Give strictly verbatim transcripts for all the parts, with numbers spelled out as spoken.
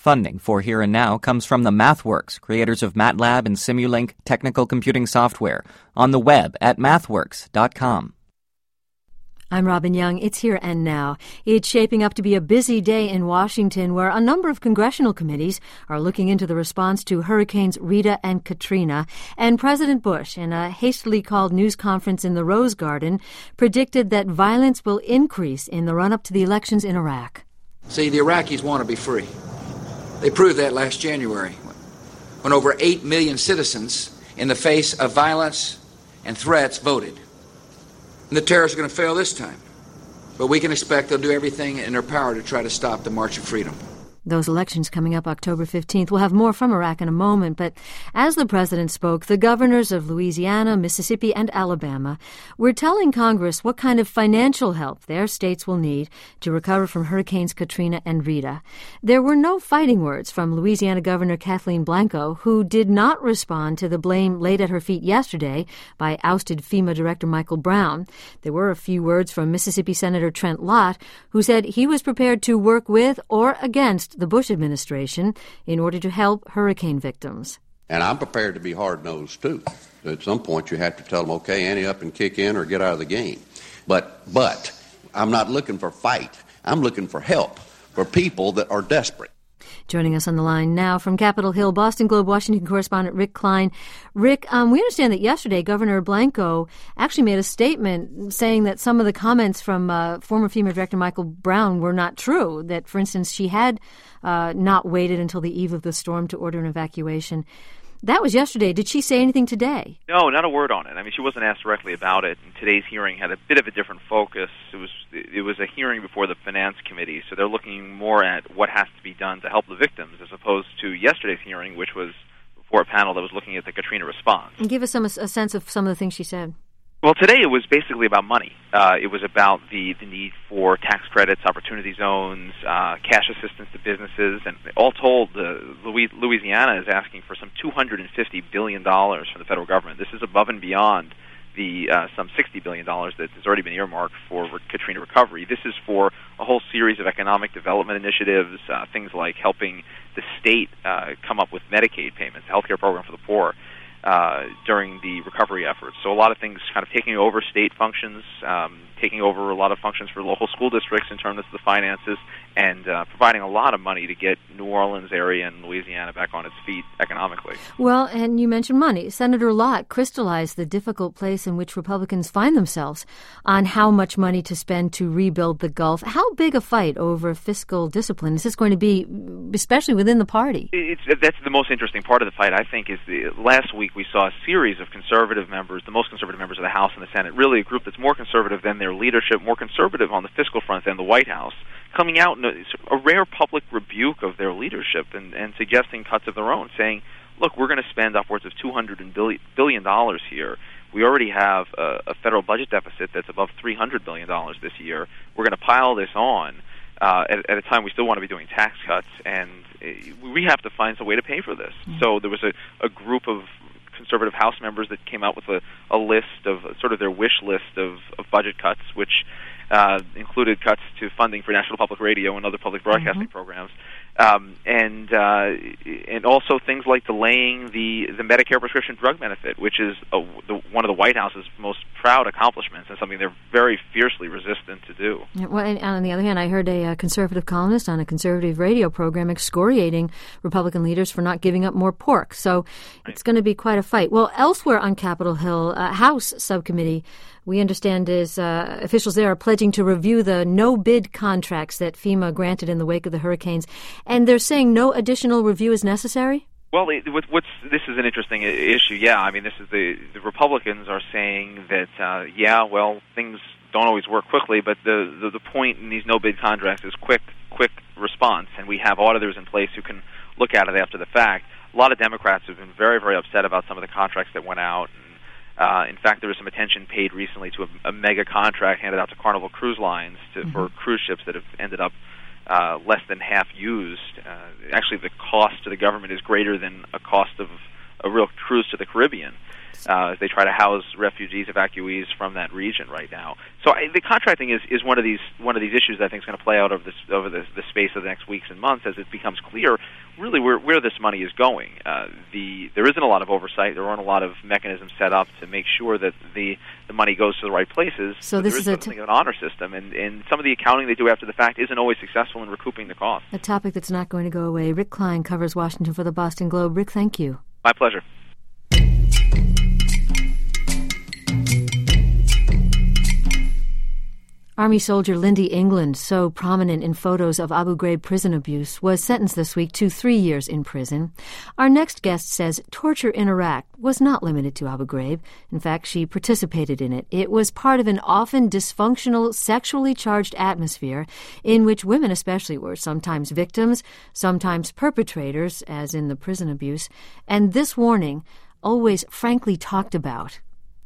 Funding for Here and Now comes from the MathWorks, creators of MATLAB and Simulink technical computing software, on the web at mathworks dot com. I'm Robin Young. It's Here and Now. It's shaping up to be a busy day in Washington where a number of congressional committees are looking into the response to Hurricanes Rita and Katrina. And President Bush, in a hastily called news conference in the Rose Garden, predicted that violence will increase in the run-up to the elections in Iraq. See, the Iraqis want to be free. They proved that last January when over eight million citizens, in the face of violence and threats, voted. And the terrorists are going to fail this time. But we can expect they'll do everything in their power to try to stop the March of Freedom. Those elections coming up October fifteenth. We'll have more from Iraq in a moment, but as the president spoke, the governors of Louisiana, Mississippi, and Alabama were telling Congress what kind of financial help their states will need to recover from Hurricanes Katrina and Rita. There were no fighting words from Louisiana Governor Kathleen Blanco, who did not respond to the blame laid at her feet yesterday by ousted FEMA Director Michael Brown. There were a few words from Mississippi Senator Trent Lott, who said he was prepared to work with or against the Bush administration in order to help hurricane victims. And I'm prepared to be hard-nosed, too. At some point, you have to tell them, okay, ante up and kick in or get out of the game. But, but I'm not looking for fight. I'm looking for help for people that are desperate. Joining us on the line now from Capitol Hill, Boston Globe Washington correspondent Rick Klein. Rick, um, we understand that yesterday Governor Blanco actually made a statement saying that some of the comments from uh, former FEMA Director Michael Brown were not true, that, for instance, she had uh, not waited until the eve of the storm to order an evacuation. That was yesterday. Did she say anything today? No, not a word on it. I mean, she wasn't asked directly about it, and today's hearing had a bit of a different focus. It was it was a hearing before the Finance Committee, so they're looking more at what has to be done to help the victims, as opposed to yesterday's hearing, which was before a panel that was looking at the Katrina response. And give us some a sense of some of the things she said. Well, today it was basically about money. Uh, it was about the, the need for tax credits, opportunity zones, uh, cash assistance to businesses, and all told, uh, Louisiana is asking for some two hundred fifty billion dollars from the federal government. This is above and beyond the uh, some sixty billion dollars that has already been earmarked for Katrina recovery. This is for a whole series of economic development initiatives, uh, things like helping the state uh, come up with Medicaid payments, a health care program for the poor, Uh, during the recovery efforts. So a lot of things kind of taking over state functions, um, taking over a lot of functions for local school districts in terms of the finances, and uh, providing a lot of money to get New Orleans area and Louisiana back on its feet economically. Well, and you mentioned money. Senator Lott crystallized the difficult place in which Republicans find themselves on how much money to spend to rebuild the Gulf. How big a fight over fiscal discipline is this going to be, especially within the party? It's, that's the most interesting part of the fight, I think, is the last week we saw a series of conservative members, the most conservative members of the House and the Senate, really a group that's more conservative than their leadership, more conservative on the fiscal front than the White House, coming out in a, a rare public rebuke of their leadership and, and suggesting cuts of their own, saying, look, we're going to spend upwards of two hundred billion dollars here. We already have a, a federal budget deficit that's above three hundred billion dollars this year. We're going to pile this on uh, at, at a time we still want to be doing tax cuts, and we have to find some way to pay for this. Mm-hmm. So there was a, a group of conservative House members that came out with a, a list of sort of their wish list of, of budget cuts, which uh, included cuts to funding for National Public Radio and other public broadcasting mm-hmm. programs, um, and uh, and also things like delaying the, the Medicare prescription drug benefit, which is a, the, one of the White House's most proud accomplishments and something they're very fiercely resistant to do. Yeah, well, and on the other hand, I heard a, a conservative columnist on a conservative radio program excoriating Republican leaders for not giving up more pork. So right. It's going to be quite a fight. Well, elsewhere on Capitol Hill, uh, House subcommittee, we understand is uh, officials there are pledging to review the no-bid contracts that FEMA granted in the wake of the hurricanes, and they're saying no additional review is necessary? Well, it, what's this is an interesting issue. Yeah, I mean, this is the the Republicans are saying that uh, yeah, well, things don't always work quickly, but the, the the point in these no-bid contracts is quick quick response, and we have auditors in place who can look at it after the fact. A lot of Democrats have been very, very upset about some of the contracts that went out. Uh, in fact, there was some attention paid recently to a, a mega contract handed out to Carnival Cruise Lines to, mm-hmm. for cruise ships that have ended up uh, less than half used. Uh, actually, the cost to the government is greater than a cost of a real cruise to the Caribbean. uh, as they try to house refugees, evacuees from that region right now. So I, the contracting is, is one of these one of these issues that I think is going to play out over this over the, the space of the next weeks and months as it becomes clear, really where where this money is going. Uh, the there isn't a lot of oversight. There aren't a lot of mechanisms set up to make sure that the the money goes to the right places. So this there is, is a something of an honor system, and, and some of the accounting they do after the fact isn't always successful in recouping the cost. A topic that's not going to go away. Rick Klein covers Washington for the Boston Globe. Rick, thank you. My pleasure. Army soldier Lindy England, so prominent in photos of Abu Ghraib prison abuse, was sentenced this week to three years in prison. Our next guest says torture in Iraq was not limited to Abu Ghraib. In fact, she participated in it. It was part of an often dysfunctional, sexually charged atmosphere in which women especially were sometimes victims, sometimes perpetrators, as in the prison abuse, and this warning always frankly talked about.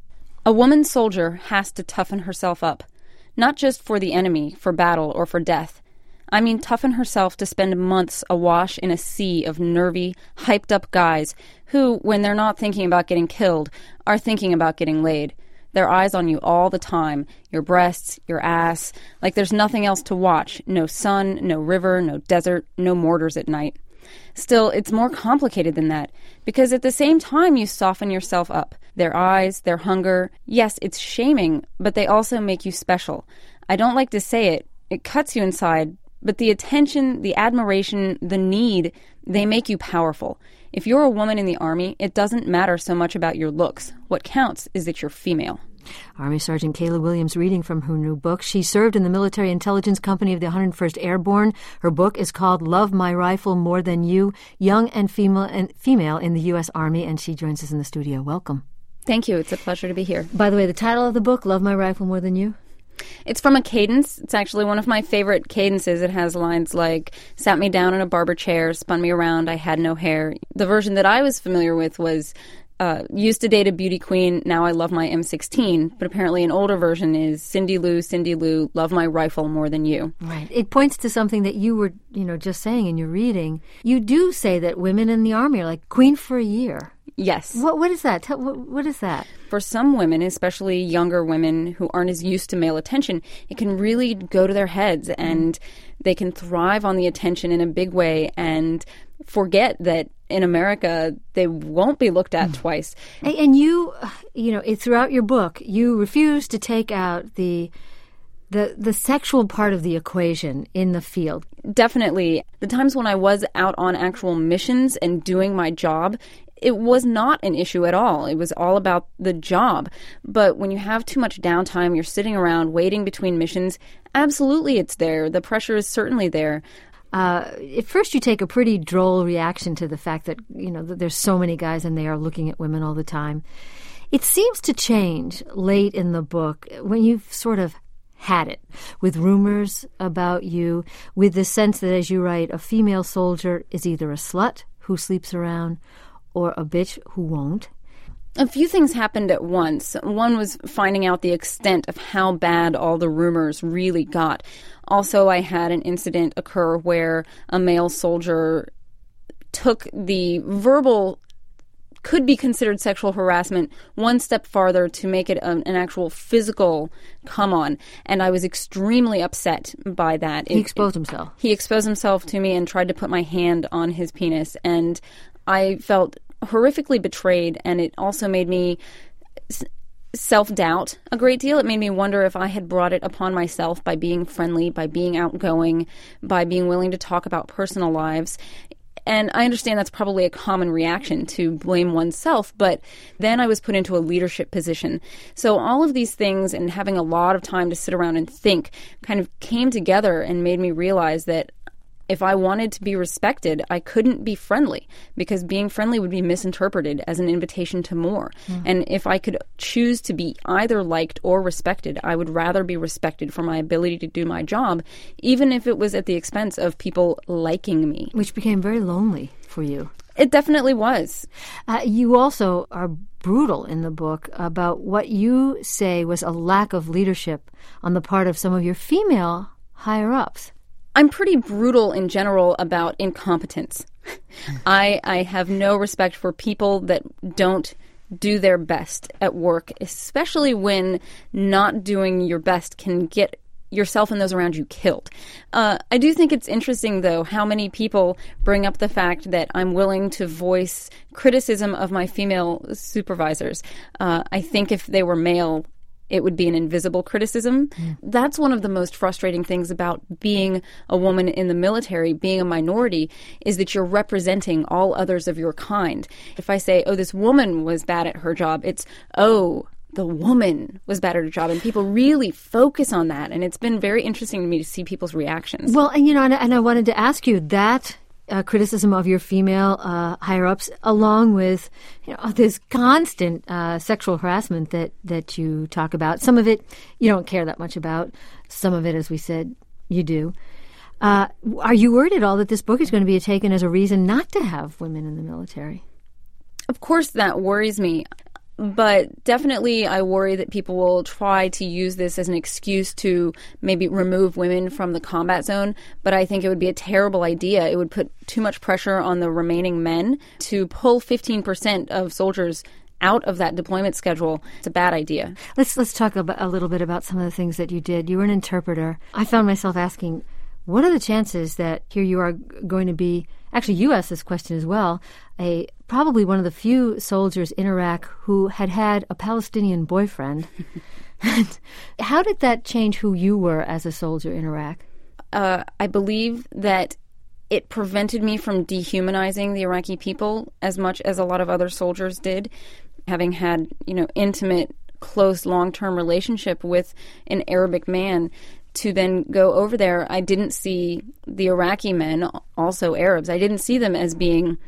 A woman soldier has to toughen herself up. Not just for the enemy, for battle, or for death. I mean toughen herself to spend months awash in a sea of nervy, hyped-up guys who, when they're not thinking about getting killed, are thinking about getting laid. Their eyes on you all the time, your breasts, your ass, like there's nothing else to watch. No sun, no river, no desert, no mortars at night. Still, it's more complicated than that, because at the same time you soften yourself up. Their eyes, their hunger, yes, it's shaming, but they also make you special. I don't like to say it, it cuts you inside, but the attention, the admiration, the need, they make you powerful. If you're a woman in the Army, it doesn't matter so much about your looks. What counts is that you're female. Army Sergeant Kayla Williams reading from her new book. She served in the Military Intelligence Company of the one hundred first Airborne. Her book is called Love My Rifle More Than You, Young and Female and Female in the U S. Army, and she joins us in the studio. Welcome. Thank you. It's a pleasure to be here. By the way, the title of the book, Love My Rifle More Than You? It's from a cadence. It's actually one of my favorite cadences. It has lines like, sat me down in a barber chair, spun me around, I had no hair. The version that I was familiar with was, Uh, used to date a beauty queen, now I love my M sixteen, but apparently an older version is Cindy Lou, Cindy Lou, love my rifle more than you. Right. It points to something that you were, you know, just saying in your reading. You do say that women in the Army are like queen for a year. Yes. What What is that? Tell, what, what is that? For some women, especially younger women who aren't as used to male attention, it can really go to their heads, and they can thrive on the attention in a big way and forget that in America they won't be looked at twice. And you, you know, throughout your book, you refuse to take out the the the sexual part of the equation in the field. Definitely. The times when I was out on actual missions and doing my job, it was not an issue at all. It was all about the job. But when you have too much downtime, you're sitting around waiting between missions, absolutely it's there. The pressure is certainly there. Uh, at first you take a pretty droll reaction to the fact that, you know, that there's so many guys and they are looking at women all the time. It seems to change late in the book when you've sort of had it, with rumors about you, with the sense that, as you write, a female soldier is either a slut who sleeps around or a bitch who won't. A few things happened at once. One was finding out the extent of how bad all the rumors really got. Also, I had an incident occur where a male soldier took the verbal, could be considered sexual harassment, one step farther to make it an, an actual physical come-on. And I was extremely upset by that. He it, exposed it, himself. He exposed himself to me and tried to put my hand on his penis. And I felt horrifically betrayed, and it also made me s- self-doubt a great deal. It made me wonder if I had brought it upon myself by being friendly, by being outgoing, by being willing to talk about personal lives. And I understand that's probably a common reaction to blame oneself, but then I was put into a leadership position. So all of these things and having a lot of time to sit around and think kind of came together and made me realize that if I wanted to be respected, I couldn't be friendly, because being friendly would be misinterpreted as an invitation to more. Mm. And if I could choose to be either liked or respected, I would rather be respected for my ability to do my job, even if it was at the expense of people liking me. Which became very lonely for you. It definitely was. Uh, you also are brutal in the book about what you say was a lack of leadership on the part of some of your female higher-ups. I'm pretty brutal in general about incompetence. I I have no respect for people that don't do their best at work, especially when not doing your best can get yourself and those around you killed. Uh, I do think it's interesting, though, how many people bring up the fact that I'm willing to voice criticism of my female supervisors. Uh, I think if they were male, it would be an invisible criticism. Mm. That's one of the most frustrating things about being a woman in the military, being a minority, is that you're representing all others of your kind. If I say, oh, this woman was bad at her job, it's, oh, the woman was bad at her job. And people really focus on that. And it's been very interesting to me to see people's reactions. Well, and you know, and, and I wanted to ask you that uh, criticism of your female uh, higher-ups, along with, you know, this constant uh, sexual harassment that, that you talk about. Some of it you don't care that much about. Some of it, as we said, you do. Uh, are you worried at all that this book is going to be taken as a reason not to have women in the military? Of course, that worries me. But definitely I worry that people will try to use this as an excuse to maybe remove women from the combat zone. But I think it would be a terrible idea. It would put too much pressure on the remaining men to pull fifteen percent of soldiers out of that deployment schedule. It's a bad idea. Let's let's talk about, a little bit about some of the things that you did. You were an interpreter. I found myself asking, what are the chances that here you are going to be, actually you asked this question as well, a probably one of the few soldiers in Iraq who had had a Palestinian boyfriend. How did that change who you were as a soldier in Iraq? Uh, I believe that it prevented me from dehumanizing the Iraqi people as much as a lot of other soldiers did. Having had, you know, intimate, close, long-term relationship with an Arabic man, to then go over there, I didn't see the Iraqi men, also Arabs, I didn't see them as being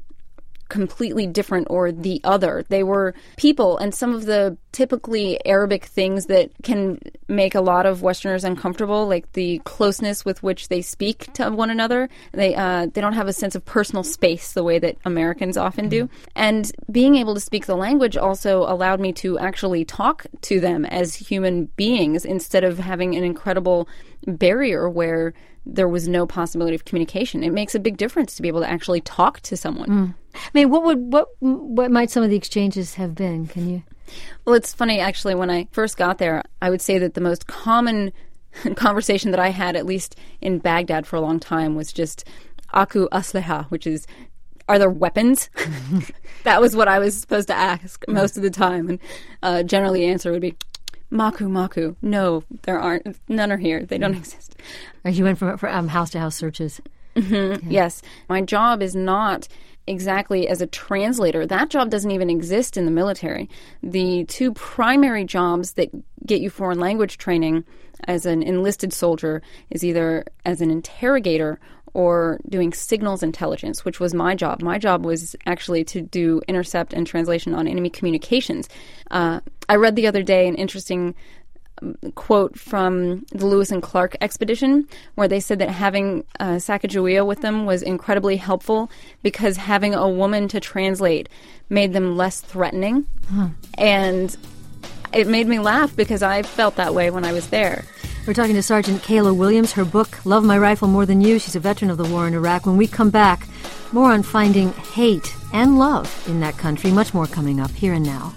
completely different or the other. They were people, and some of the typically Arabic things that can make a lot of Westerners uncomfortable, like the closeness with which they speak to one another. They uh, they don't have a sense of personal space the way that Americans often do. And being able to speak the language also allowed me to actually talk to them as human beings instead of having an incredible barrier where there was no possibility of communication. It makes a big difference to be able to actually talk to someone. Mm. I mean, what would what what might some of the exchanges have been? Can you? Well, it's funny, actually, when I first got there, I would say that the most common conversation that I had, at least in Baghdad for a long time, was just Aku Asleha, which is, are there weapons? That was what I was supposed to ask most of the time. And uh, generally the answer would be, Maku, Maku. No, there aren't. None are here. They don't exist. You went from, from um, house-to-house searches. Mm-hmm. Yeah. Yes. My job is not exactly as a translator. That job doesn't even exist in the military. The two primary jobs that get you foreign language training as an enlisted soldier is either as an interrogator or doing signals intelligence, which was my job. My job was actually to do intercept and translation on enemy communications. Uh, I read the other day an interesting quote from the Lewis and Clark expedition where they said that having uh, Sacagawea with them was incredibly helpful because having a woman to translate made them less threatening. Huh. And it made me laugh because I felt that way when I was there. We're talking to Sergeant Kayla Williams. Her book, Love My Rifle More Than You. She's a veteran of the war in Iraq. When we come back, more on finding hate and love in that country. Much more coming up here and now.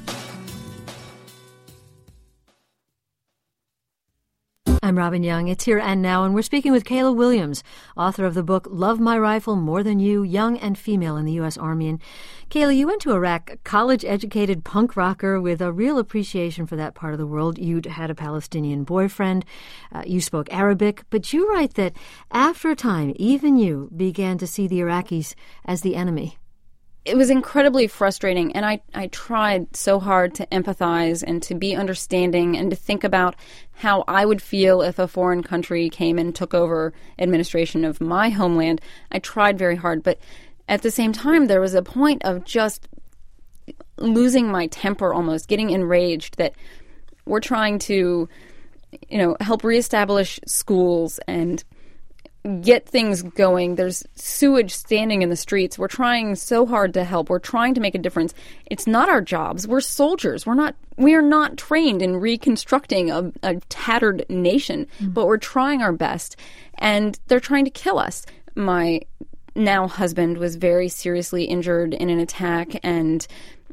I'm Robin Young. It's Here and Now, and we're speaking with Kayla Williams, author of the book Love My Rifle More Than You, Young and Female in the U S. Army. And Kayla, you went to Iraq, a college-educated punk rocker with a real appreciation for that part of the world. You'd had a Palestinian boyfriend. Uh, you spoke Arabic. But you write that after a time, even you began to see the Iraqis as the enemy. It was incredibly frustrating, and I, I tried so hard to empathize and to be understanding and to think about how I would feel if a foreign country came and took over administration of my homeland. I tried very hard, but at the same time, there was a point of just losing my temper almost, getting enraged that we're trying to, you know, help reestablish schools and get things going. There's sewage standing in the streets. We're trying so hard to help. We're trying to make a difference. It's not our jobs. We're soldiers. We're not, we are not trained in reconstructing a, a tattered nation, mm-hmm. but we're trying our best. And they're trying to kill us. My now husband was very seriously injured in an attack, and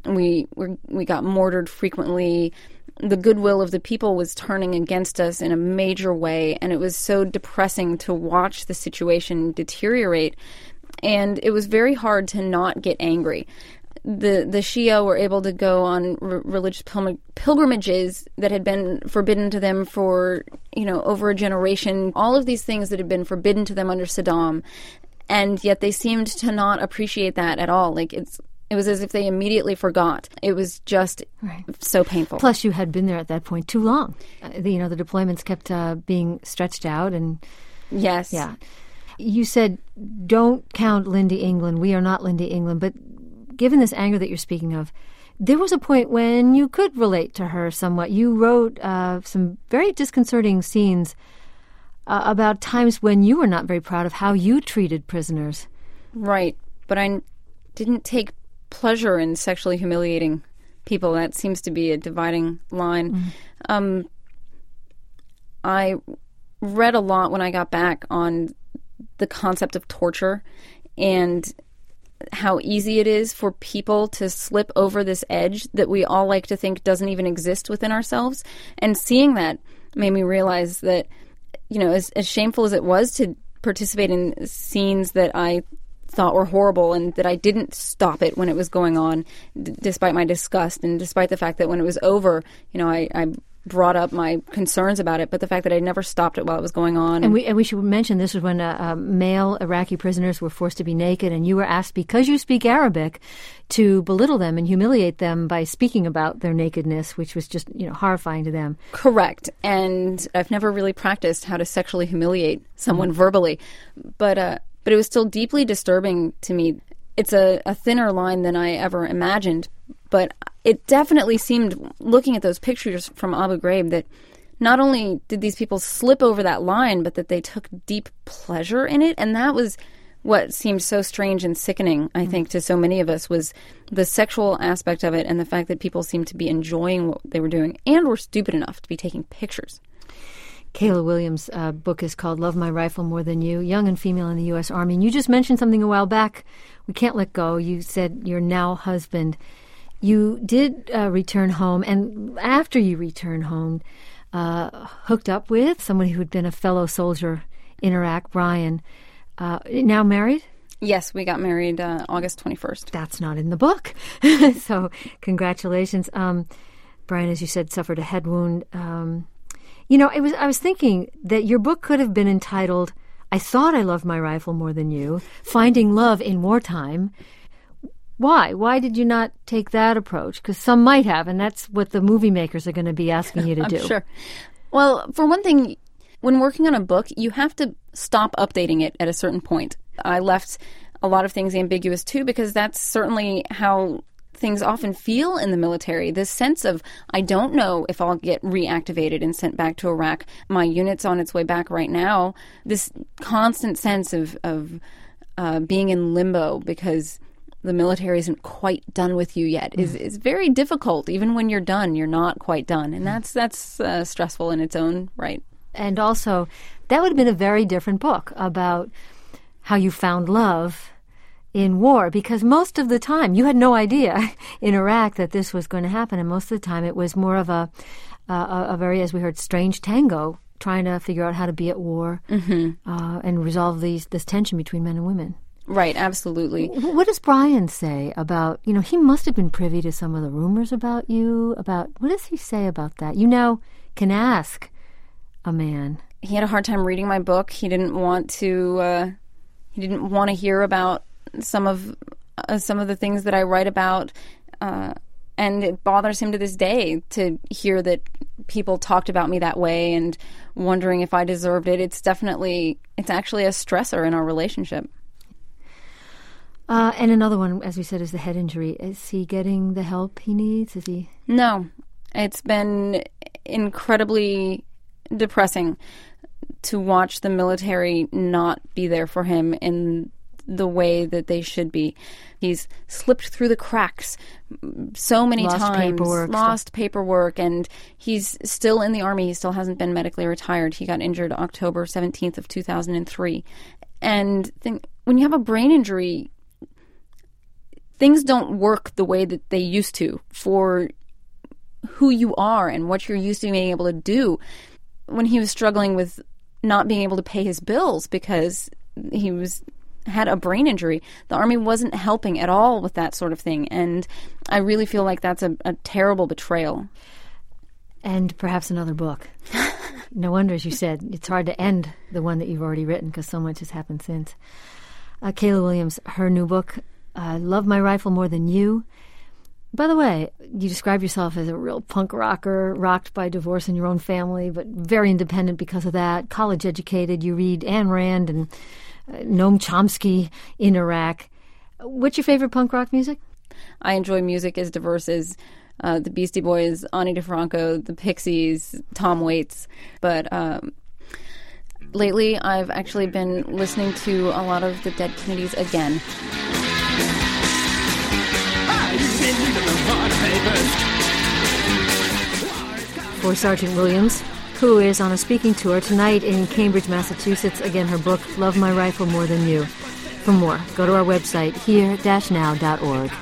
We were, we got mortared frequently. The goodwill of the people was turning against us in a major way, and it was so depressing to watch the situation deteriorate. And it was very hard to not get angry. The the Shia were able to go on r- religious pil- pilgrimages that had been forbidden to them for, you know, over a generation. All of these things that had been forbidden to them under Saddam, and yet they seemed to not appreciate that at all. Like it's it was as if they immediately forgot. It was just right. so painful. Plus, you had been there at that point too long. Uh, the, you know, the deployments kept uh, being stretched out, and yes, yeah. You said, "Don't count Lynndie England. We are not Lynndie England," but given this anger that you're speaking of, there was a point when you could relate to her somewhat. You wrote uh, some very disconcerting scenes uh, about times when you were not very proud of how you treated prisoners. Right, but I didn't take pleasure in sexually humiliating people. That seems to be a dividing line. Mm-hmm. Um, I read a lot when I got back on the concept of torture and how easy it is for people to slip over this edge that we all like to think doesn't even exist within ourselves. And seeing that made me realize that, you know, as, as shameful as it was to participate in scenes that I thought were horrible and that I didn't stop it when it was going on, d- despite my disgust and despite the fact that when it was over, you know, I, I brought up my concerns about it, but the fact that I never stopped it while it was going on. And we and we should mention this was when uh, uh, male Iraqi prisoners were forced to be naked, and you were asked, because you speak Arabic, to belittle them and humiliate them by speaking about their nakedness, which was just, you know, horrifying to them. Correct. And I've never really practiced how to sexually humiliate someone mm-hmm. verbally, but uh, but it was still deeply disturbing to me. It's a, a thinner line than I ever imagined, but it definitely seemed, looking at those pictures from Abu Ghraib, that not only did these people slip over that line, but that they took deep pleasure in it. And that was what seemed so strange and sickening, I think, to so many of us, was the sexual aspect of it and the fact that people seemed to be enjoying what they were doing and were stupid enough to be taking pictures. Kayla Williams' uh, book is called Love My Rifle More Than You, Young and Female in the U S. Army. And you just mentioned something a while back. We can't let go. You said your now husband. You did uh, return home, and after you returned home, uh, hooked up with someone who had been a fellow soldier in Iraq, Brian. Uh, now married? Yes, we got married uh, August twenty-first. That's not in the book. So congratulations. Um, Brian, as you said, suffered a head wound. Um, you know, it was. I was thinking that your book could have been entitled, I Thought I Loved My Rifle More Than You, Finding Love in Wartime. Why? Why did you not take that approach? Because some might have, and that's what the movie makers are going to be asking you to I'm do. Sure. Well, for one thing, when working on a book, you have to stop updating it at a certain point. I left a lot of things ambiguous, too, because that's certainly how things often feel in the military. This sense of, I don't know if I'll get reactivated and sent back to Iraq. My unit's on its way back right now. This constant sense of, of uh, being in limbo because the military isn't quite done with you yet is, is very difficult. Even when you're done, you're not quite done. And that's that's uh, stressful in its own right. And also, that would have been a very different book about how you found love in war, because most of the time, you had no idea in Iraq that this was going to happen. And most of the time, it was more of a, uh, a very, as we heard, strange tango, trying to figure out how to be at war mm-hmm. uh, and resolve these this tension between men and women. Right, absolutely. What does Brian say about, you know, he must have been privy to some of the rumors about you, about, what does he say about that? You now can ask a man. He had a hard time reading my book. He didn't want to, uh, he didn't want to hear about some of, uh, some of the things that I write about, uh, and it bothers him to this day to hear that people talked about me that way and wondering if I deserved it. It's definitely, it's actually a stressor in our relationship. Uh, and another one, as we said, is the head injury. Is he getting the help he needs? Is he? No. It's been incredibly depressing to watch the military not be there for him in the way that they should be. He's slipped through the cracks so many lost times, paperwork, lost stuff. paperwork, and he's still in the Army. He still hasn't been medically retired. He got injured October seventeenth of two thousand three. And think, when you have a brain injury, things don't work the way that they used to for who you are and what you're used to being able to do. When he was struggling with not being able to pay his bills because he was had a brain injury, the Army wasn't helping at all with that sort of thing. And I really feel like that's a, a terrible betrayal. And perhaps another book. No wonder, as you said, it's hard to end the one that you've already written because so much has happened since. Uh, Kayla Williams, her new book, uh, Love My Rifle More Than You. By the way, you describe yourself as a real punk rocker, rocked by divorce in your own family, but very independent because of that. College educated, you read Ayn Rand and uh, Noam Chomsky in Iraq. What's your favorite punk rock music? I enjoy music as diverse as uh, the Beastie Boys, Ani DeFranco, the Pixies, Tom Waits. But um, lately, I've actually been listening to a lot of the Dead Kennedys again. For Sergeant Williams, who is on a speaking tour tonight in Cambridge, Massachusetts. Again, her book, Love My Rifle More Than You. For more, go to our website, here dash now dot org.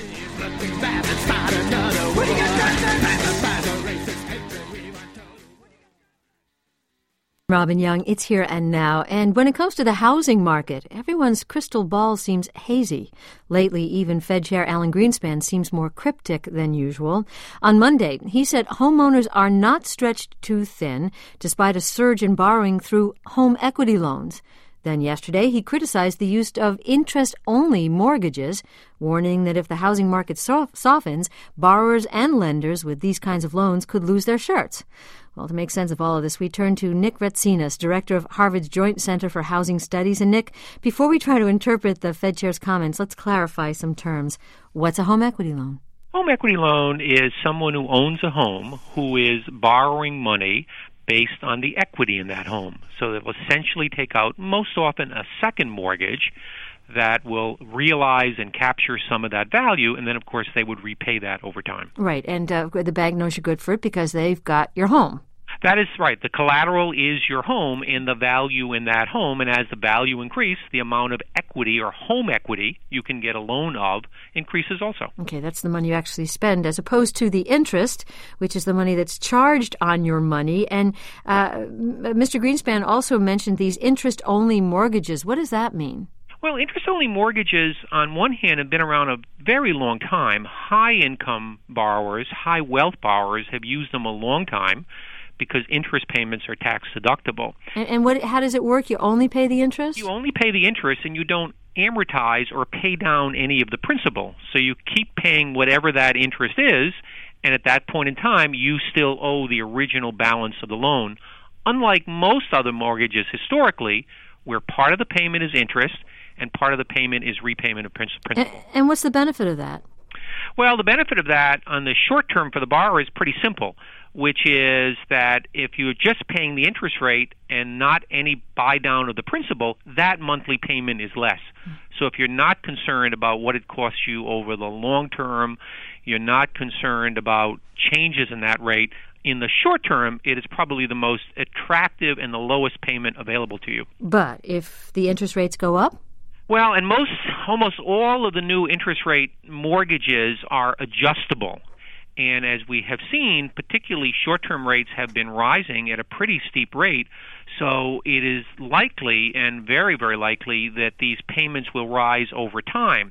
Robin Young, it's here and now. And when it comes to the housing market, everyone's crystal ball seems hazy. Lately, even Fed Chair Alan Greenspan seems more cryptic than usual. On Monday, he said homeowners are not stretched too thin, despite a surge in borrowing through home equity loans. Then yesterday, he criticized the use of interest-only mortgages, warning that if the housing market softens, borrowers and lenders with these kinds of loans could lose their shirts. Well, to make sense of all of this, we turn to Nick Retsinas, director of Harvard's Joint Center for Housing Studies. And Nick, before we try to interpret the Fed Chair's comments, let's clarify some terms. What's a home equity loan? Home equity loan is someone who owns a home who is borrowing money based on the equity in that home. So they'll essentially take out, most often, a second mortgage that will realize and capture some of that value, and then, of course, they would repay that over time. Right, and uh, the bank knows you're good for it because they've got your home. That is right. The collateral is your home and the value in that home, and as the value increases, the amount of equity or home equity you can get a loan of increases also. Okay, that's the money you actually spend, as opposed to the interest, which is the money that's charged on your money. And uh, Mister Greenspan also mentioned these interest-only mortgages. What does that mean? Well, interest-only mortgages, on one hand, have been around a very long time. High-income borrowers, high-wealth borrowers have used them a long time because interest payments are tax-deductible. And, and what? How does it work? You only pay the interest? You only pay the interest, and you don't amortize or pay down any of the principal. So you keep paying whatever that interest is, and at that point in time, you still owe the original balance of the loan. Unlike most other mortgages historically, where part of the payment is interest, and part of the payment is repayment of principal. And, and what's the benefit of that? Well, the benefit of that on the short term for the borrower is pretty simple, which is that if you're just paying the interest rate and not any buy down of the principal, that monthly payment is less. So if you're not concerned about what it costs you over the long term, you're not concerned about changes in that rate, in the short term, it is probably the most attractive and the lowest payment available to you. But if the interest rates go up? Well, and most, almost all of the new interest rate mortgages are adjustable. And as we have seen, particularly short-term rates have been rising at a pretty steep rate. So it is likely, and very, very likely, that these payments will rise over time.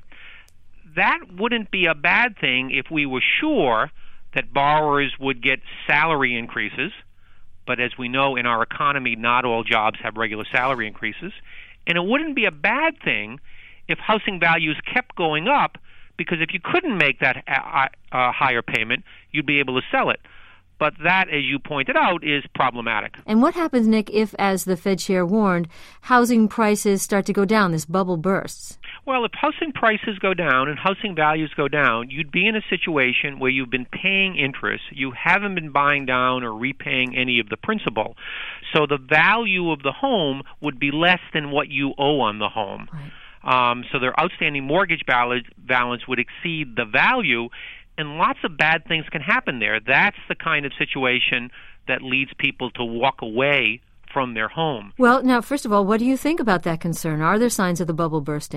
That wouldn't be a bad thing if we were sure that borrowers would get salary increases. But as we know, in our economy, not all jobs have regular salary increases. And it wouldn't be a bad thing if housing values kept going up, because if you couldn't make that uh, uh, higher payment, you'd be able to sell it. But that, as you pointed out, is problematic. And what happens, Nick, if, as the Fed Chair warned, housing prices start to go down, this bubble bursts? Well, if housing prices go down and housing values go down, you'd be in a situation where you've been paying interest, you haven't been buying down or repaying any of the principal. So the value of the home would be less than what you owe on the home. Right. Um, so their outstanding mortgage balance, balance would exceed the value, and lots of bad things can happen there. That's the kind of situation that leads people to walk away from their home. Well, now, first of all, what do you think about that concern? Are there signs of the bubble bursting?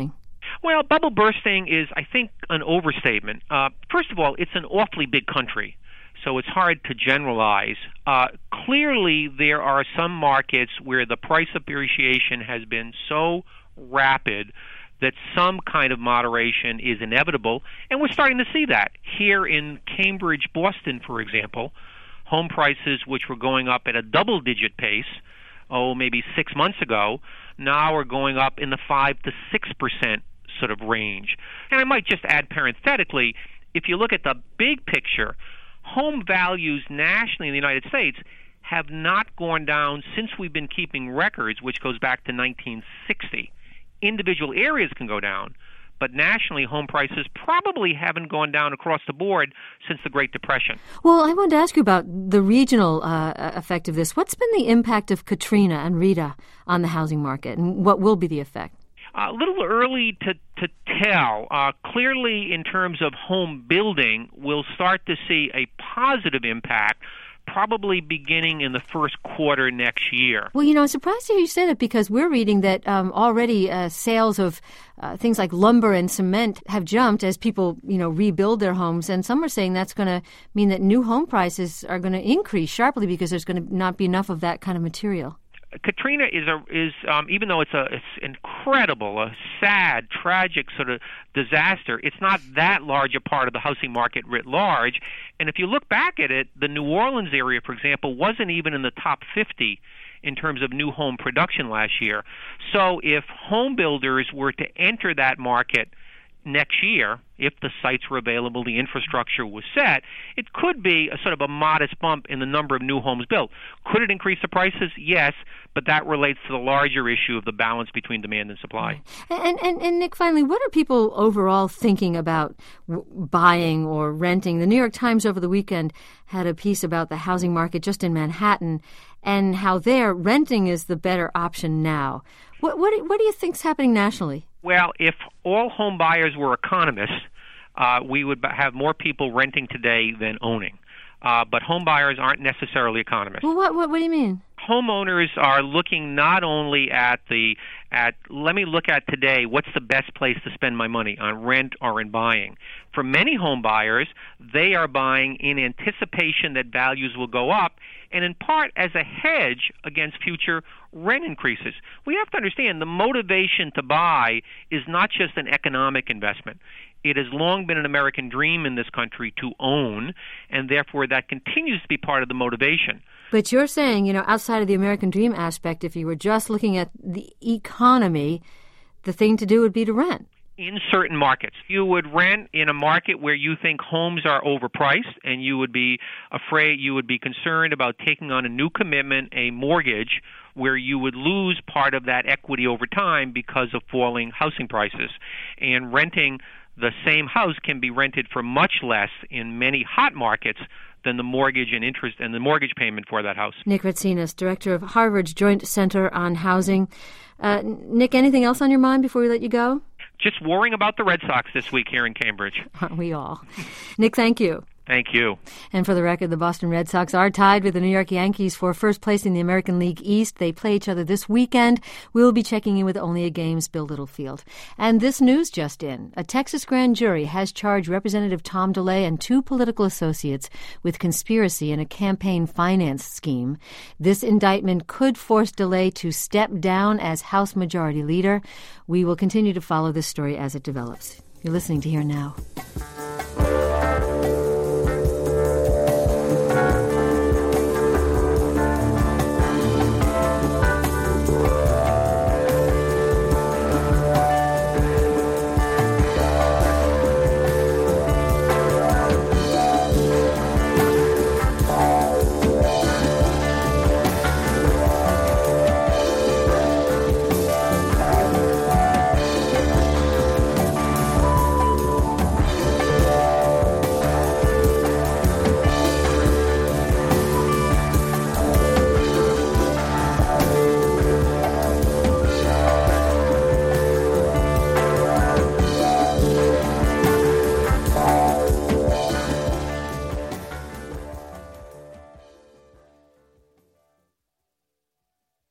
Well, bubble bursting is, I think, an overstatement. Uh, first of all, it's an awfully big country, so it's hard to generalize. Uh, clearly, there are some markets where the price appreciation has been so rapid that some kind of moderation is inevitable, and we're starting to see that. Here in Cambridge, Boston, for example, home prices, which were going up at a double-digit pace, oh, maybe six months ago, now are going up in the five to six percent sort of range. And I might just add parenthetically, if you look at the big picture, home values nationally in the United States have not gone down since we've been keeping records, which goes back to nineteen sixty. Individual areas can go down, but nationally, home prices probably haven't gone down across the board since the Great Depression. Well, I wanted to ask you about the regional uh, effect of this. What's been the impact of Katrina and Rita on the housing market, and what will be the effect? A little early to, to tell. Uh, clearly, in terms of home building, we'll start to see a positive impact probably beginning in the first quarter next year. Well, you know, I'm surprised to hear you say that because we're reading that um, already uh, sales of uh, things like lumber and cement have jumped as people, you know, rebuild their homes. And some are saying that's going to mean that new home prices are going to increase sharply because there's going to not be enough of that kind of material. Katrina is a is um, even though it's a it's incredible, a sad, tragic sort of disaster. It's not that large a part of the housing market writ large. And if you look back at it, the New Orleans area, for example, wasn't even in the top fifty in terms of new home production last year. So if home builders were to enter that market next year, if the sites were available, the infrastructure was set, it could be a sort of a modest bump in the number of new homes built. Could it increase the prices? Yes, but that relates to the larger issue of the balance between demand and supply. And, and, and Nick, finally, what are people overall thinking about w- buying or renting? The New York Times over the weekend had a piece about the housing market just in Manhattan and how there renting is the better option now. What, what, what do you think's happening nationally? Well, if all home buyers were economists, uh, we would have more people renting today than owning. Uh, but home buyers aren't necessarily economists. Well, what, what what do you mean? Homeowners are looking not only at the at let me look at today what's the best place to spend my money, on rent or in buying. For many home buyers, they are buying in anticipation that values will go up, and in part as a hedge against future rent increases. We have to understand the motivation to buy is not just an economic investment. It has long been an American dream in this country to own, and therefore that continues to be part of the motivation. But you're saying, you know, outside of the American dream aspect, if you were just looking at the economy, the thing to do would be to rent. In certain markets. You would rent in a market where you think homes are overpriced, and you would be afraid, you would be concerned about taking on a new commitment, a mortgage, where you would lose part of that equity over time because of falling housing prices. And renting the same house can be rented for much less in many hot markets than the mortgage and interest and the mortgage payment for that house. Nick Ratsinas, director of Harvard's Joint Center on Housing. Uh, Nick, anything else on your mind before we let you go? Just worrying about the Red Sox this week here in Cambridge. Aren't we all? Nick, thank you. Thank you. And for the record, the Boston Red Sox are tied with the New York Yankees for first place in the American League East. They play each other this weekend. We'll be checking in with only a game's Bill Littlefield. And this news just in. A Texas grand jury has charged Representative Tom DeLay and two political associates with conspiracy in a campaign finance scheme. This indictment could force DeLay to step down as House Majority Leader. We will continue to follow this story as it develops. You're listening to Here Now.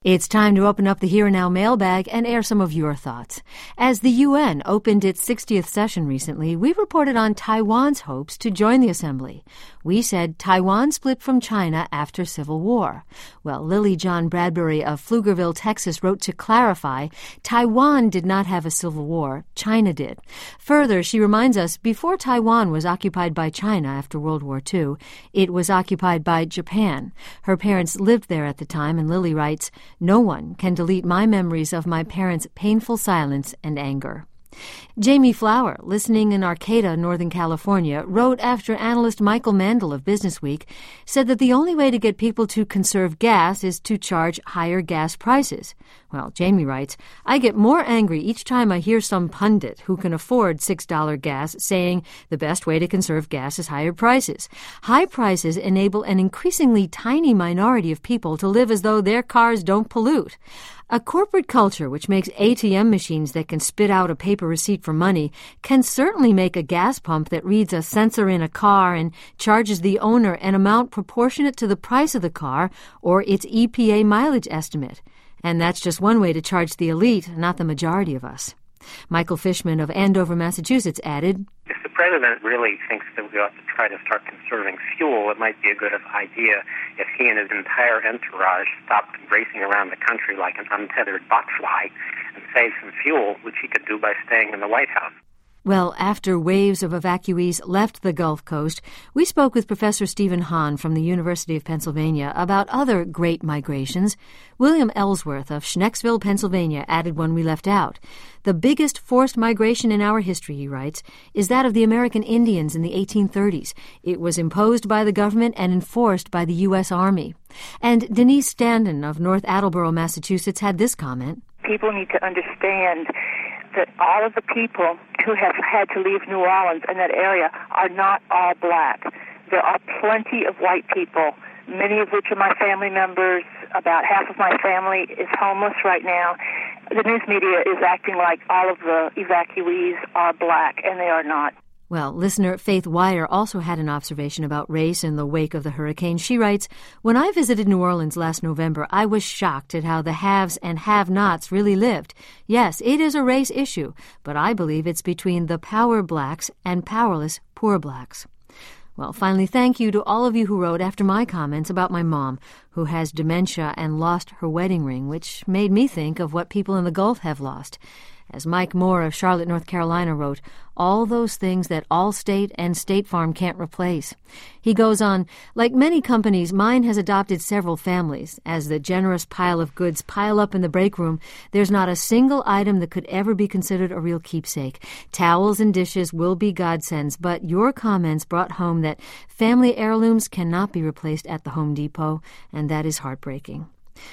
It's time to open up the Here and Now mailbag and air some of your thoughts. As the U N opened its sixtieth session recently, we reported on Taiwan's hopes to join the assembly. We said Taiwan split from China after Civil War. Well, Lily John Bradbury of Pflugerville, Texas, wrote to clarify, Taiwan did not have a civil war, China did. Further, she reminds us, before Taiwan was occupied by China after World War Two, it was occupied by Japan. Her parents lived there at the time, and Lily writes, no one can delete my memories of my parents' painful silence and anger. Jamie Flower, listening in Arcata, Northern California, wrote after analyst Michael Mandel of Businessweek said that the only way to get people to conserve gas is to charge higher gas prices. Well, Jamie writes, I get more angry each time I hear some pundit who can afford six dollars gas saying the best way to conserve gas is higher prices. High prices enable an increasingly tiny minority of people to live as though their cars don't pollute. A corporate culture which makes A T M machines that can spit out a paper receipt for money can certainly make a gas pump that reads a sensor in a car and charges the owner an amount proportionate to the price of the car or its E P A mileage estimate. And that's just one way to charge the elite, not the majority of us. Michael Fishman of Andover, Massachusetts added, if the president really thinks that we ought to try to start conserving fuel, it might be a good idea if he and his entire entourage stopped racing around the country like an untethered botfly and saved some fuel, which he could do by staying in the White House. Well, after waves of evacuees left the Gulf Coast, we spoke with Professor Stephen Hahn from the University of Pennsylvania about other great migrations. William Ellsworth of Schnecksville, Pennsylvania, added one we left out. The biggest forced migration in our history, he writes, is that of the American Indians in the eighteen thirties. It was imposed by the government and enforced by the U S Army. And Denise Standen of North Attleboro, Massachusetts, had this comment. People need to understand that all of the people who have had to leave New Orleans and that area are not all black. There are plenty of white people, many of which are my family members. About half of my family is homeless right now. The news media is acting like all of the evacuees are black, and they are not. Well, listener Faith Wire also had an observation about race in the wake of the hurricane. She writes, when I visited New Orleans last November, I was shocked at how the haves and have-nots really lived. Yes, it is a race issue, but I believe it's between the power blacks and powerless poor blacks. Well, finally, thank you to all of you who wrote after my comments about my mom, who has dementia and lost her wedding ring, which made me think of what people in the Gulf have lost. As Mike Moore of Charlotte, North Carolina wrote, all those things that Allstate and State Farm can't replace. He goes on, like many companies, mine has adopted several families. As the generous pile of goods pile up in the break room, there's not a single item that could ever be considered a real keepsake. Towels and dishes will be godsends, but your comments brought home that family heirlooms cannot be replaced at the Home Depot, and that is heartbreaking.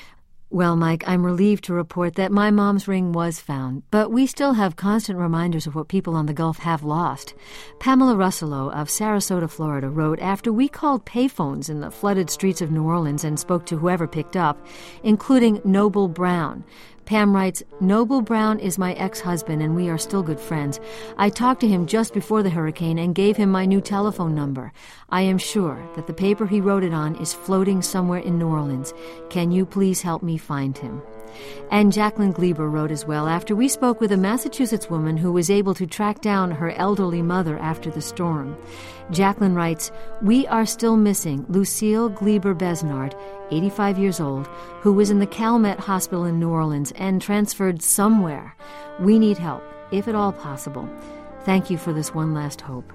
Well, Mike, I'm relieved to report that my mom's ring was found, but we still have constant reminders of what people on the Gulf have lost. Pamela Russello of Sarasota, Florida, wrote, after we called payphones in the flooded streets of New Orleans and spoke to whoever picked up, including Noble Brown. Pam writes, Noble Brown is my ex-husband and we are still good friends. I talked to him just before the hurricane and gave him my new telephone number. I am sure that the paper he wrote it on is floating somewhere in New Orleans. Can you please help me find him? And Jacqueline Gleber wrote as well, after we spoke with a Massachusetts woman who was able to track down her elderly mother after the storm. Jacqueline writes, we are still missing Lucille Gleber Besnard, eighty-five years old, who was in the Calmet Hospital in New Orleans and transferred somewhere. We need help, if at all possible. Thank you for this one last hope.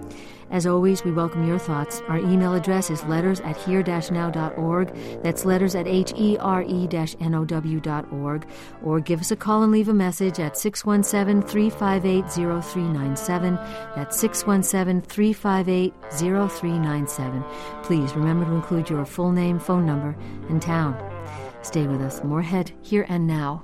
As always, we welcome your thoughts. Our email address is letters at here dash now dot org. That's letters at H E R E dash N O W dot org. Or give us a call and leave a message at six one seven, three five eight, zero three nine seven. That's six one seven, three five eight, zero three nine seven. Please remember to include your full name, phone number, and town. Stay with us. More ahead, Here and Now.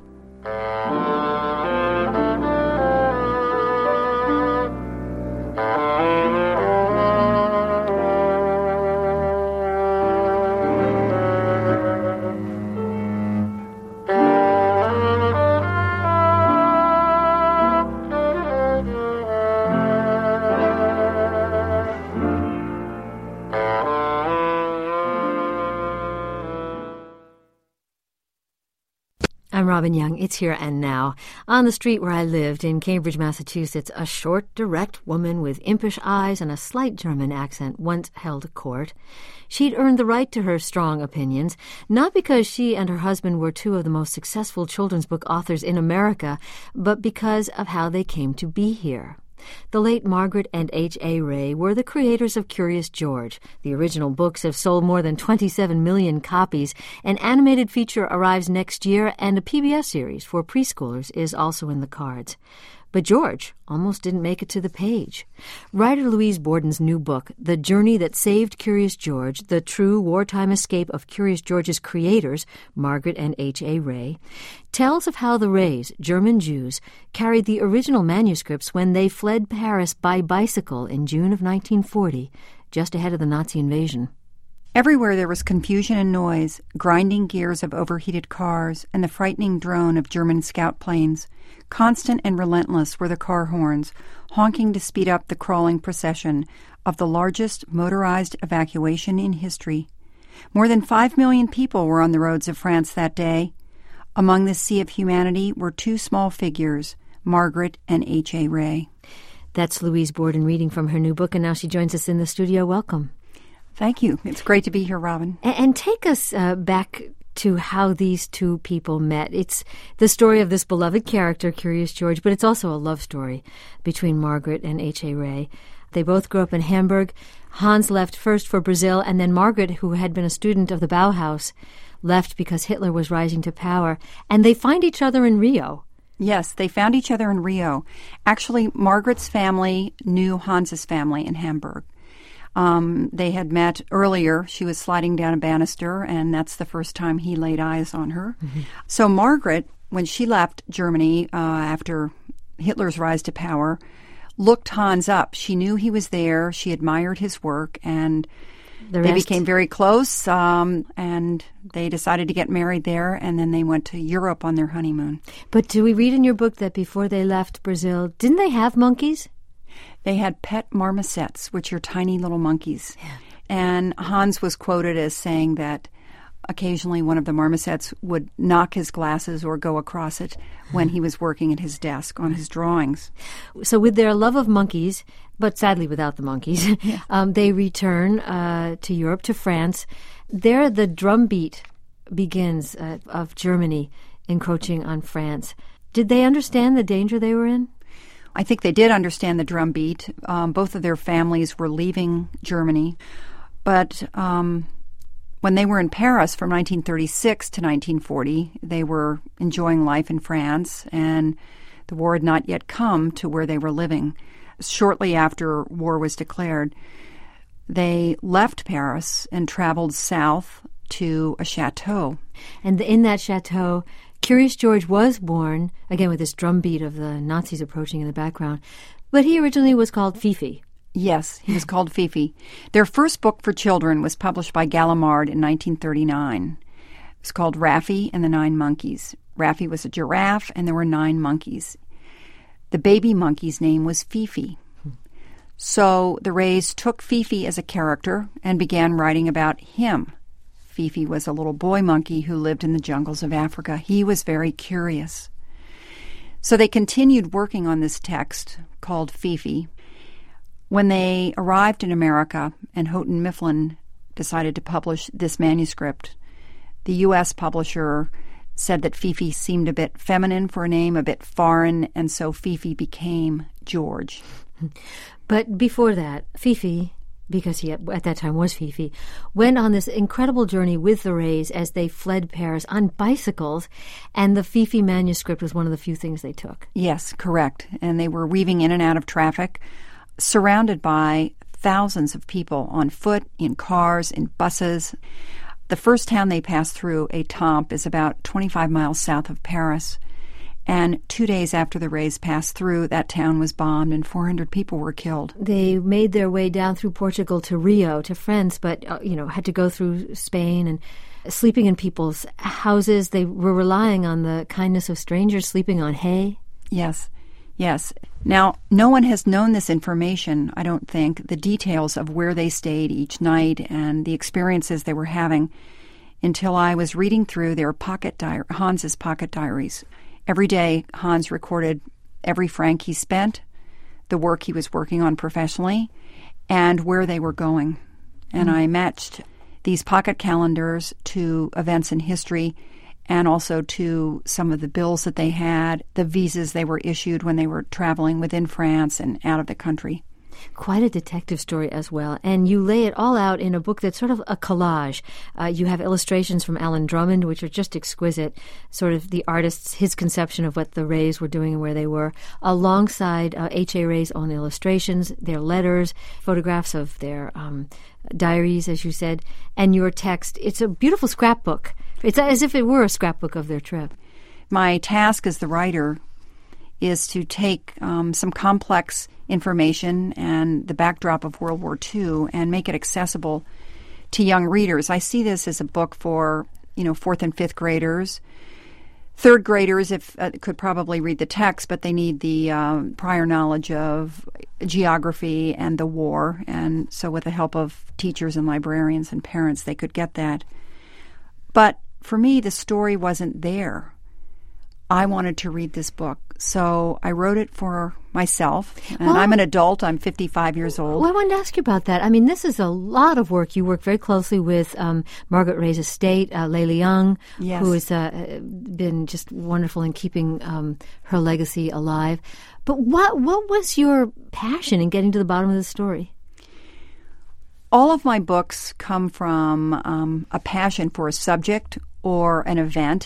I'm Robin Young. It's Here and Now. On the street where I lived in Cambridge, Massachusetts, a short, direct woman with impish eyes and a slight German accent once held court. She'd earned the right to her strong opinions, not because she and her husband were two of the most successful children's book authors in America, but because of how they came to be here. The late Margaret and H A. Ray were the creators of Curious George. The original books have sold more than twenty-seven million copies. An animated feature arrives next year, and a P B S series for preschoolers is also in the cards. But George almost didn't make it to the page. Writer Louise Borden's new book, The Journey That Saved Curious George, the true wartime escape of Curious George's creators, Margaret and H A. Ray, tells of how the Rays, German Jews, carried the original manuscripts when they fled Paris by bicycle in June of nineteen forty, just ahead of the Nazi invasion. Everywhere there was confusion and noise, grinding gears of overheated cars and the frightening drone of German scout planes. Constant and relentless were the car horns, honking to speed up the crawling procession of the largest motorized evacuation in history. More than five million people were on the roads of France that day. Among this sea of humanity were two small figures, Margaret and H A. Ray. That's Louise Borden reading from her new book, and now she joins us in the studio. Welcome. Thank you. It's great to be here, Robin. And, and take us uh, back to how these two people met. It's the story of this beloved character, Curious George, but it's also a love story between Margaret and H A. Ray. They both grew up in Hamburg. Hans left first for Brazil, and then Margaret, who had been a student of the Bauhaus, left because Hitler was rising to power. And they find each other in Rio. Yes, they found each other in Rio. Actually, Margaret's family knew Hans's family in Hamburg. Um, they had met earlier. She was sliding down a banister, and that's the first time he laid eyes on her. Mm-hmm. So Margaret, when she left Germany uh, after Hitler's rise to power, looked Hans up. She knew he was there. She admired his work, and the they became very close, um, and they decided to get married there, and then they went to Europe on their honeymoon. But do we read in your book that before they left Brazil, didn't they have monkeys? They had pet marmosets, which are tiny little monkeys. Yeah. And Hans was quoted as saying that occasionally one of the marmosets would knock his glasses or go across it when he was working at his desk on his drawings. So with their love of monkeys, but sadly without the monkeys, yeah. um, they return uh, to Europe, to France. There the drumbeat begins uh, of Germany encroaching on France. Did they understand the danger they were in? I think they did understand the drumbeat. Um, both of their families were leaving Germany. But um, when they were in Paris from nineteen thirty-six to nineteen forty, they were enjoying life in France, and the war had not yet come to where they were living. Shortly after war was declared, they left Paris and traveled south to a chateau. And in that chateau, Curious George was born, again with this drumbeat of the Nazis approaching in the background, but he originally was called Fifi. Yes, he was called Fifi. Their first book for children was published by Gallimard in nineteen thirty-nine. It was called Raffi and the Nine Monkeys. Raffi was a giraffe, and there were nine monkeys. The baby monkey's name was Fifi. So the Rays took Fifi as a character and began writing about him. Fifi was a little boy monkey who lived in the jungles of Africa. He was very curious. So they continued working on this text called Fifi. When they arrived in America and Houghton Mifflin decided to publish this manuscript, the U S publisher said that Fifi seemed a bit feminine for a name, a bit foreign, and so Fifi became George. But before that, Fifi, because he at that time was Fifi, went on this incredible journey with the Rays as they fled Paris on bicycles, and the Fifi manuscript was one of the few things they took. Yes, correct. And they were weaving in and out of traffic, surrounded by thousands of people on foot, in cars, in buses. The first town they passed through, Étampes, is about twenty-five miles south of Paris. And two days after the Rays passed through, that town was bombed and four hundred people were killed. They made their way down through Portugal to Rio, to France, but, uh, you know, had to go through Spain and sleeping in people's houses. They were relying on the kindness of strangers, sleeping on hay. Yes, yes. Now, no one has known this information, I don't think, the details of where they stayed each night and the experiences they were having. until I was reading through their pocket di- Hans's pocket diaries. Every day, Hans recorded every franc he spent, the work he was working on professionally, and where they were going. And mm. I matched these pocket calendars to events in history and also to some of the bills that they had, the visas they were issued when they were traveling within France and out of the country. Quite a detective story as well. And you lay it all out in a book that's sort of a collage. Uh, you have illustrations from Alan Drummond, which are just exquisite, sort of the artist's, his conception of what the Rays were doing and where they were, alongside uh, H A. Ray's own illustrations, their letters, photographs of their um, diaries, as you said, and your text. It's a beautiful scrapbook. It's as if it were a scrapbook of their trip. My task as the writer is to take um, some complex information and the backdrop of World War Two and make it accessible to young readers. I see this as a book for, you know, fourth and fifth graders. Third graders if uh, could probably read the text, but they need the uh, prior knowledge of geography and the war. And so with the help of teachers and librarians and parents, they could get that. But for me, the story wasn't there. I wanted to read this book, so I wrote it for myself. And well, I'm an adult. I'm fifty-five years old. Well, I wanted to ask you about that. I mean, this is a lot of work. You work very closely with um, Margaret Ray's estate, uh, Leila Young, yes. who has uh, been just wonderful in keeping um, her legacy alive. But what what was your passion in getting to the bottom of the story? All of my books come from um, a passion for a subject or an event.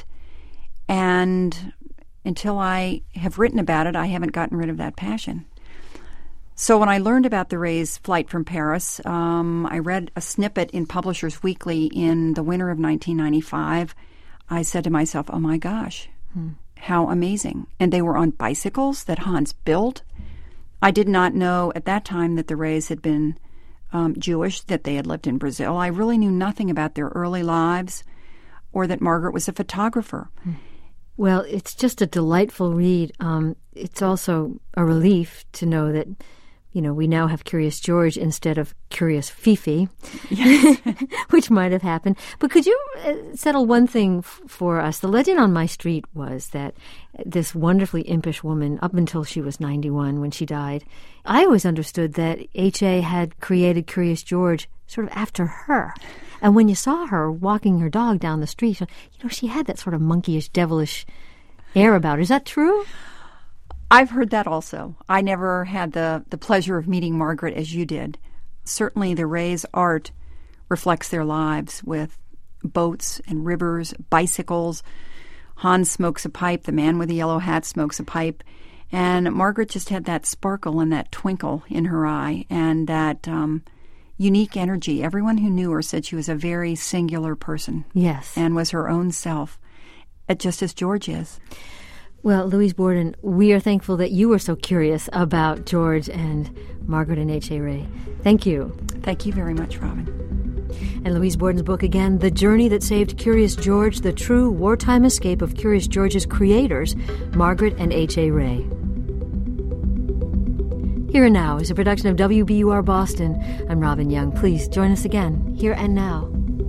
And until I have written about it, I haven't gotten rid of that passion. So when I learned about the Rays' flight from Paris, um, I read a snippet in Publishers Weekly in the winter of nineteen ninety-five. I said to myself, oh my gosh, hmm. how amazing. And they were on bicycles that Hans built. I did not know at that time that the Rays had been um, Jewish, that they had lived in Brazil. I really knew nothing about their early lives or that Margaret was a photographer. Hmm. Well, it's just a delightful read. Um, it's also a relief to know that, you know, we now have Curious George instead of Curious Fifi, yes. which might have happened. But could you uh, settle one thing f- for us? The legend on my street was that this wonderfully impish woman, up until she was ninety-one when she died, I always understood that H A had created Curious George sort of after her. And when you saw her walking her dog down the street, you know, she had that sort of monkeyish, devilish air about her. Is that true? I've heard that also. I never had the, the pleasure of meeting Margaret as you did. Certainly the Rays' art reflects their lives with boats and rivers, bicycles. Hans smokes a pipe. The man with the yellow hat smokes a pipe. And Margaret just had that sparkle and that twinkle in her eye and that um, unique energy. Everyone who knew her said she was a very singular person. Yes. And was her own self, just as George is. Well, Louise Borden, we are thankful that you were so curious about George and Margaret and H A. Ray. Thank you. Thank you very much, Robin. And Louise Borden's book again, The Journey That Saved Curious George, the true wartime escape of Curious George's creators, Margaret and H A. Ray. Here and Now is a production of W B U R Boston. I'm Robin Young. Please join us again, Here and Now.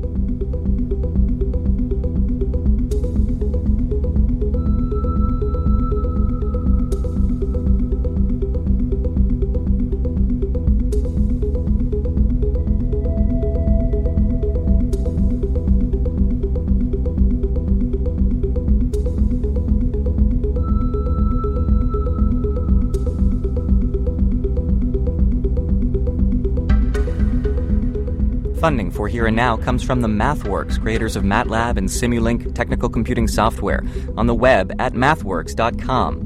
Funding for Here and Now comes from the MathWorks, creators of MATLAB and Simulink technical computing software, on the web at mathworks dot com.